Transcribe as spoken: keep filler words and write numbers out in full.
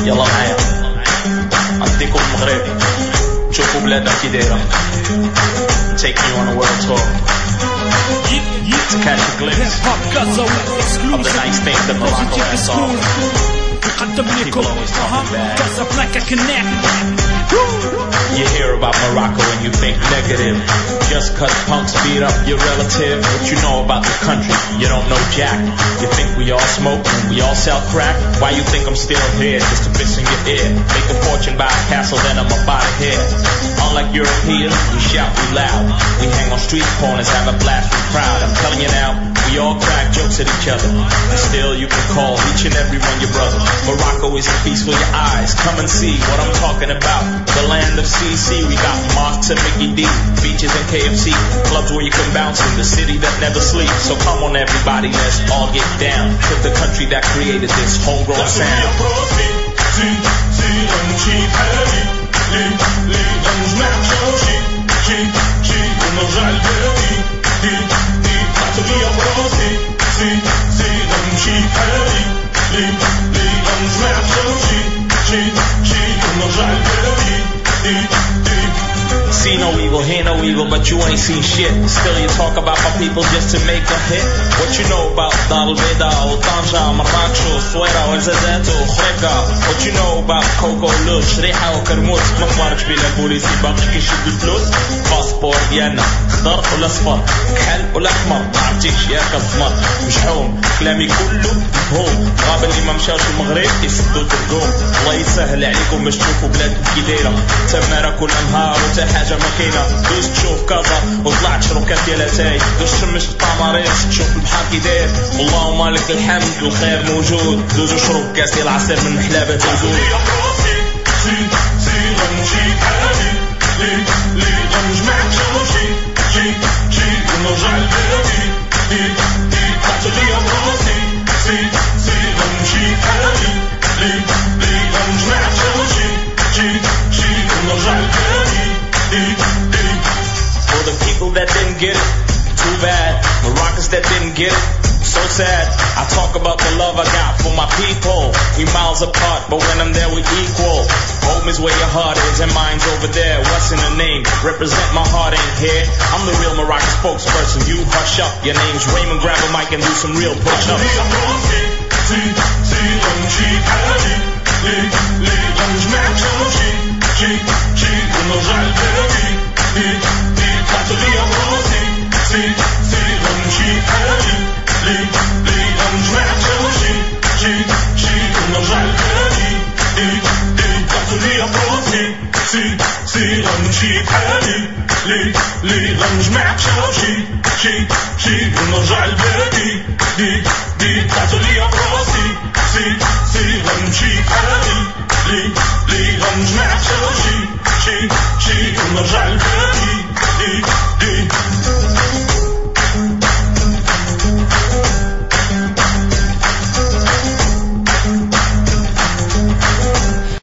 يلا معايا أديكم المغرب شوفوا بلادنا كي دايرة. Taking you on a world tour to catch a glimpse of the nice things that Morocco has on. People always talking bad. You hear about Morocco and you think negative. Just cause punks beat up your relative. What you know about the country? You don't know jack. You think we all smoke and we all sell crack? Why you think I'm still here? Just to piss in your ear. Make a fortune, buy a castle, then I'm about to here. Unlike Europeans, we shout, we loud. We hang on street corners, have a blast, we proud. I'm telling you now, we all crack jokes at each other. And still you can call each and every one your brother. Morocco is a feast for your eyes. Come and see what I'm talking about. The land of C C, we got mosques and Mickey D, beaches and K F C, clubs where you can bounce in, the city that never sleeps. So come on everybody, let's all get down to the country that created this homegrown sound. See no evil, hear no evil, but you ain't seen shit. Still you talk about my people just to make a hit. What you know about Dar el-Beda, Tanja, Marrakech, Suera, Elzazat, Khureka? What you know about Coco, Lush, Riha و كرموس؟ ما مباركش بين البوليس باقي كيشد الفلوس. باسبور ديالنا خضر ولا صفر، كحل ولا احمر، ما عرفتيش ياك الزمر. مشحوم كلامي كله مفهوم. غاب اللي ما مشاوش المغرب يسدوا ترقوم. الله يسهل عليكم باش تشوفوا بلادكم كي دايره. تماره كل نهار وتا حاجه ما كاينه. دوز تشوف كازا وطلعت شروكات ديال اتاي. دوز شمش الطماريس تشوف البحر كي داير. اللهم لك الحمد والخير موجود. دوز وشرب كاس ديال العصير من حلابه تزول. For the people that didn't get it, too bad. Moroccans that didn't get it, so sad. I talk about the love I got for my people. We miles apart, but when I'm there we equal. Home is where your heart is and mine's over there. What's in the name? Represent my heart ain't here. I'm the real Moroccan spokesperson. You hush up. Your name's Raymond. Grab a mic and do some real push-ups. لي غنجمع شوشي شي شي ونرجع لبلادي دي دي طلعتو ليا براسي سي سي غنمشي بحالي لي لي غنجمع شوشي شي شي ونرجع لبلادي دي